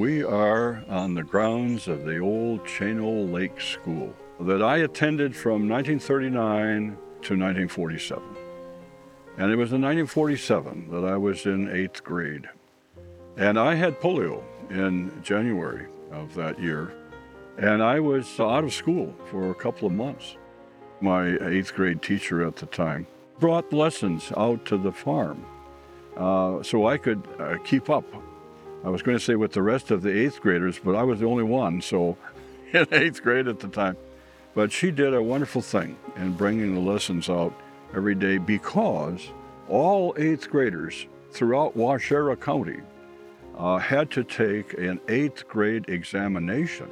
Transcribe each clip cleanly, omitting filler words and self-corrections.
We are on the grounds of the old Chano Lake School that I attended from 1939 to 1947. And it was in 1947 that I was in 8th grade. And I had polio in January of that year. And I was out of school for a couple of months. My 8th grade teacher at the time brought lessons out to the farm so I could keep up. I was going to say with the rest of the 8th graders, but I was the only one, so in 8th grade at the time. But she did a wonderful thing in bringing the lessons out every day because all 8th graders throughout Waushara County had to take an 8th grade examination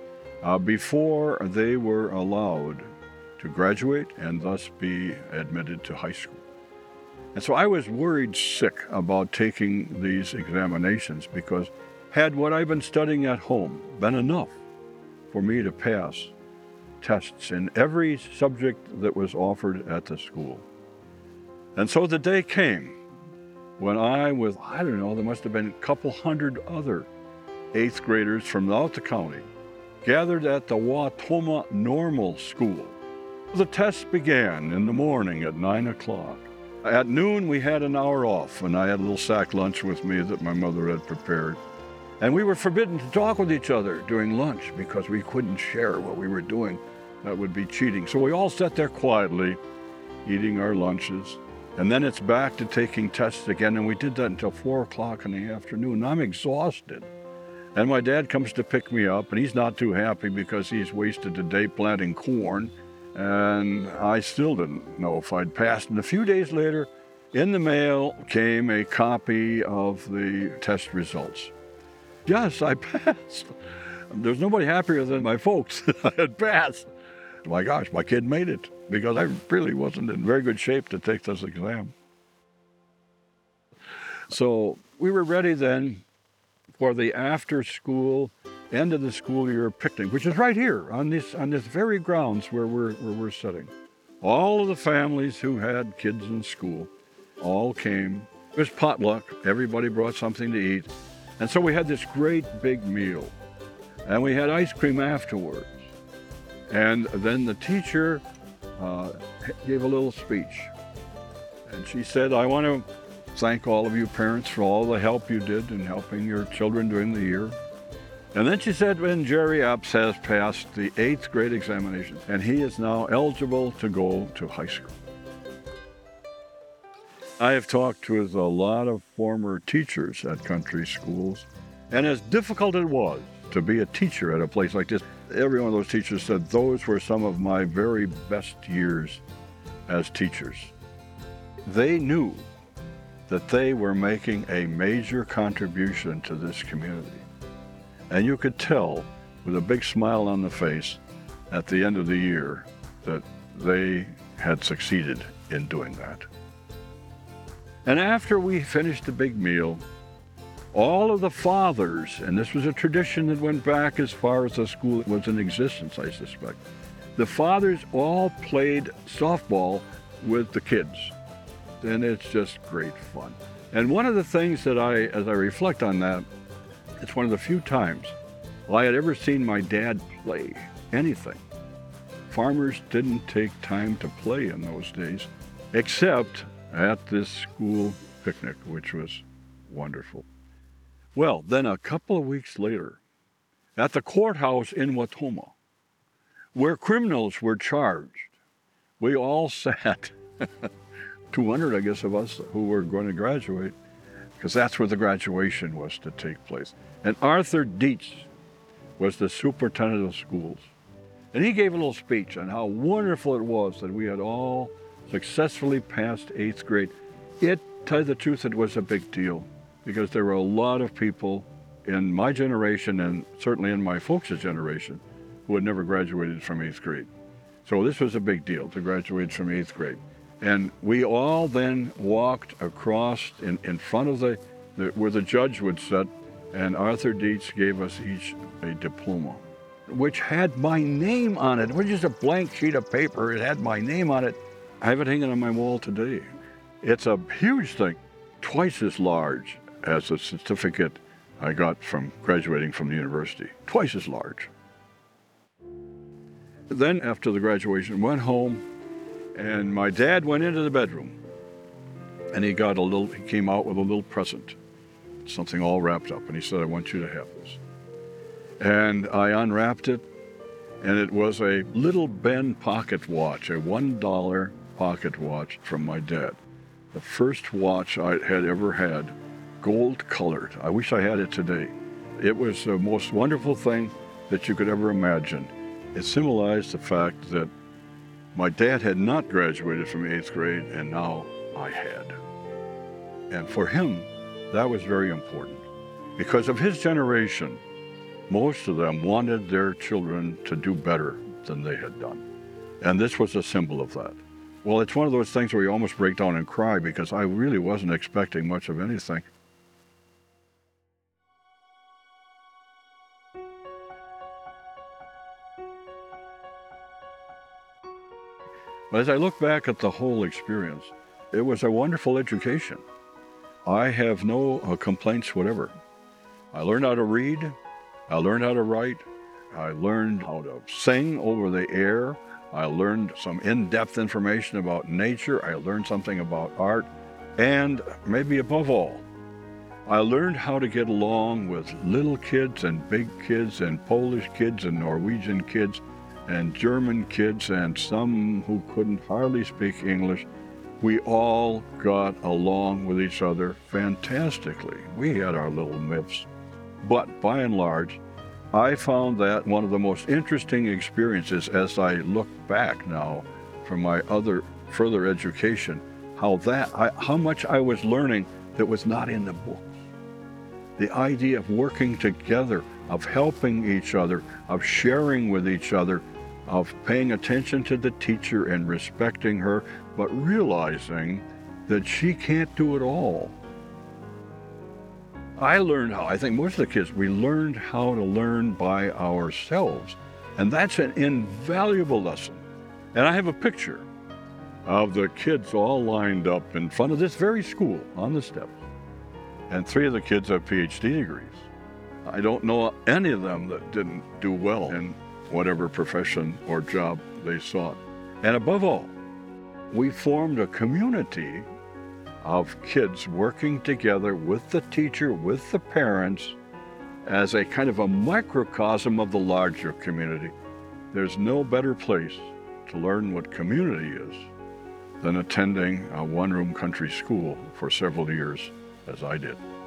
before they were allowed to graduate and thus be admitted to high school. And so I was worried sick about taking these examinations because had what I've been studying at home been enough for me to pass tests in every subject that was offered at the school. And so the day came when there must have been a couple hundred other 8th graders from throughout the county gathered at the Wautoma Normal School. The tests began in the morning at 9 o'clock. At noon, we had an hour off, and I had a little sack lunch with me that my mother had prepared. And we were forbidden to talk with each other during lunch because we couldn't share what we were doing. That would be cheating. So we all sat there quietly, eating our lunches. And then it's back to taking tests again, and we did that until 4 o'clock in the afternoon. I'm exhausted. And my dad comes to pick me up, and he's not too happy because he's wasted a day planting corn. And I still didn't know if I'd passed. And a few days later, in the mail came a copy of the test results. Yes, I passed. There's nobody happier than my folks that I had passed. My gosh, my kid made it because I really wasn't in very good shape to take this exam. So we were ready then for the after-school end of the school year picnic, which is right here on this very grounds where we're sitting. All of the families who had kids in school all came. It was potluck. Everybody brought something to eat. And so we had this great big meal. And we had ice cream afterwards. And then the teacher gave a little speech. And she said, I want to thank all of you parents for all the help you did in helping your children during the year. And then she said, when Jerry Epps has passed the 8th grade examination, and he is now eligible to go to high school. I have talked with a lot of former teachers at country schools, and as difficult it was to be a teacher at a place like this, every one of those teachers said those were some of my very best years as teachers. They knew that they were making a major contribution to this community. And you could tell with a big smile on the face at the end of the year that they had succeeded in doing that. And after we finished the big meal, all of the fathers, and this was a tradition that went back as far as the school was in existence, I suspect, the fathers all played softball with the kids. And it's just great fun. And one of the things that as I reflect on that, it's one of the few times I had ever seen my dad play anything. Farmers didn't take time to play in those days, except at this school picnic, which was wonderful. Well, then a couple of weeks later, at the courthouse in Wautoma, where criminals were charged, we all sat, 200, I guess, of us who were going to graduate, because that's where the graduation was to take place. And Arthur Dietz was the superintendent of schools. And he gave a little speech on how wonderful it was that we had all successfully passed 8th grade. To tell you the truth, it was a big deal because there were a lot of people in my generation and certainly in my folks' generation who had never graduated from 8th grade. So this was a big deal to graduate from 8th grade. And we all then walked across in front of where the judge would sit, and Arthur Dietz gave us each a diploma, which had my name on it. It was just a blank sheet of paper. It had my name on it. I have it hanging on my wall today. It's a huge thing, twice as large as the certificate I got from graduating from the university, twice as large. Then after the graduation, went home, and my dad went into the bedroom, and he came out with a little present, something all wrapped up, and he said, "I want you to have this." And I unwrapped it, and it was a little Ben pocket watch, a $1 pocket watch from my dad. The first watch I had ever had, gold colored. I wish I had it today. It was the most wonderful thing that you could ever imagine. It symbolized the fact that my dad had not graduated from 8th grade, and now I had. And for him, that was very important. Because of his generation, most of them wanted their children to do better than they had done. And this was a symbol of that. Well, it's one of those things where you almost break down and cry, because I really wasn't expecting much of anything. But as I look back at the whole experience, it was a wonderful education. I have no complaints whatever. I learned how to read. I learned how to write. I learned how to sing over the air. I learned some in-depth information about nature. I learned something about art. And maybe above all, I learned how to get along with little kids and big kids and Polish kids and Norwegian kids and German kids and some who couldn't hardly speak English. We all got along with each other fantastically. We had our little miffs. But by and large, I found that one of the most interesting experiences as I look back now from my other further education, how much I was learning that was not in the books. The idea of working together, of helping each other, of sharing with each other, of paying attention to the teacher and respecting her, but realizing that she can't do it all. I think most of the kids, we learned how to learn by ourselves. And that's an invaluable lesson. And I have a picture of the kids all lined up in front of this very school on the steps. And 3 of the kids have PhD degrees. I don't know any of them that didn't do well in whatever profession or job they sought. And above all, we formed a community of kids working together with the teacher, with the parents, as a kind of a microcosm of the larger community. There's no better place to learn what community is than attending a one-room country school for several years, as I did.